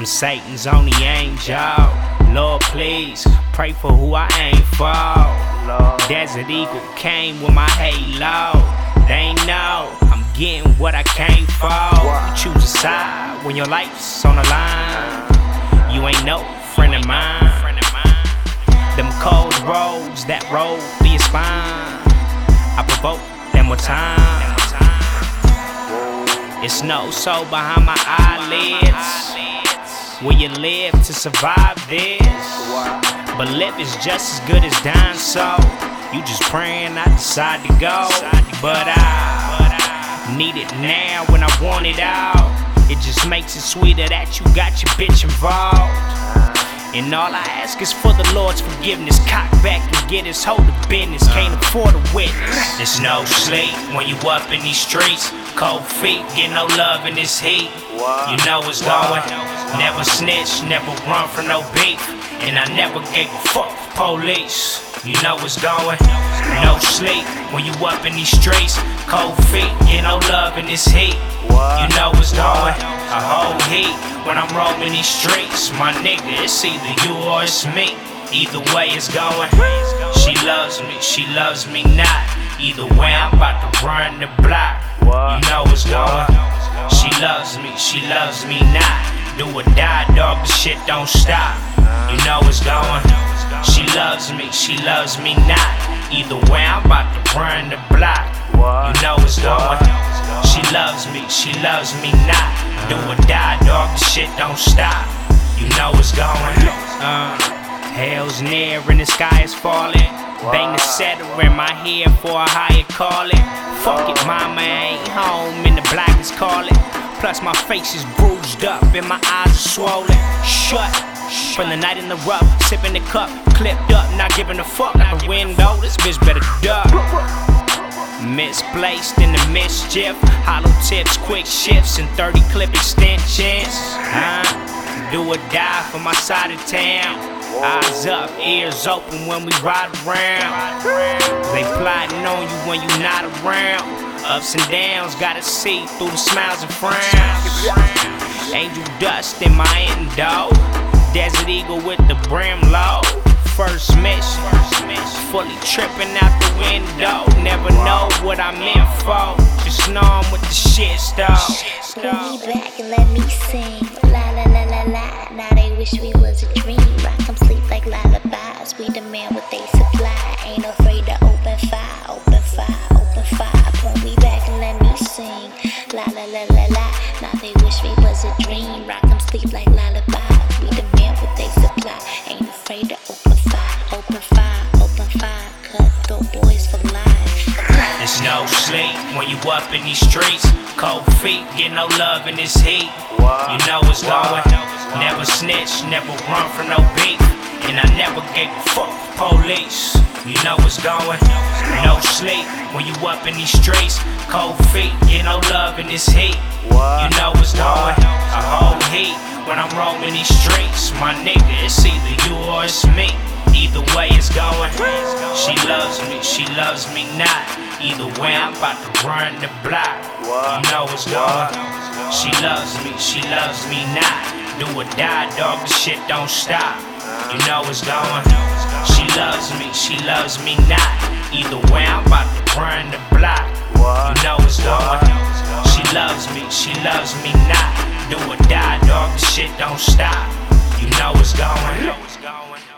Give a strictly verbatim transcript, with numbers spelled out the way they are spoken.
I'm Satan's only angel. Lord, please pray for who I ain't for. Desert Eagle came with my halo. They know I'm getting what I came for. You choose a side when your life's on the line. You ain't no friend of mine. Them cold roads that roll through your spine, I provoke them more time. It's no soul behind my eyelids. Will you live to survive this? But live is just as good as dying, so you just praying I decide to go. But I need it now when I want it out. It just makes it sweeter that you got your bitch involved. And all I ask is for the Lord's forgiveness. Cock back and get his hold of business. Can't afford a witness. There's no sleep when you up in these streets. Cold feet, get no love in this heat. You know what's going. Never snitch, never run from no beef. And I never gave a fuck for police. You know what's going. No sleep when you up in these streets. Cold feet, get no love in this heat. You know what's going. A whole heat when I'm roaming these streets. My nigga, it's either you or it's me. Either way it's going. She loves me, she loves me not. Either way I'm about to run the block. You know what's going. She loves me, she loves me not. Do or die, dog, the shit don't stop. You know what's going. She loves me, she loves me not. Either way I'm about to run the block. You know what's going. She loves me, she loves me not. Do or die, dog, the shit don't stop. You know what's going. Uh, hell's near and the sky is falling. Bang the setter in my head for a higher calling. Fuck it, mama ain't home and the black is calling. Plus my face is bruised up and my eyes are swollen. Shut from the night in the rough, sipping the cup, clipped up, not giving a fuck out the window. This bitch better duck. Misplaced in the mischief, hollow tips, quick shifts, and thirty clip extensions. Huh? Do or die for my side of town. Eyes up, ears open when we ride around. They plotting on you when you not around. Ups and downs, gotta see through the smiles and frowns. Angel dust in my endo. Desert Eagle with the brim low. First mission, fully tripping out the window. Never know what I'm in for. Just know I'm with the shit stuff. Pull me back and let me sing. La la la la la. Now they wish we was a dream. Rock 'em sleep like lullabies. We demand what they supply. Ain't afraid to open fire, open fire, open fire. Pull me back and let me sing. La la la la la. Now they wish we was a dream. Rock 'em sleep like lullabies. We demand what they supply. Ain't afraid to open fire, open fire, open fire. Cut throat boys for life. There's no sleep when you up in these streets. Cold feet, get no love in this heat. You know what's going. Never snitch, never run from no beef. And I never gave a fuck for police. You know what's going. No sleep when you up in these streets. Cold feet, get no love in this heat. You know what's going. A whole heat when I'm roaming these streets. My nigga, it's either you or it's me. Either way it's going. She loves me, she loves me not. Either way I'm about to run the block. You know what's going. She loves me, she loves me not. Do or die, dog, the shit don't stop. You know what's going. She loves me, she loves me not. Either way I'm about to run the block. You know what's going. She loves me, she loves me not. Do or die, dog, the shit don't stop. You know what's going.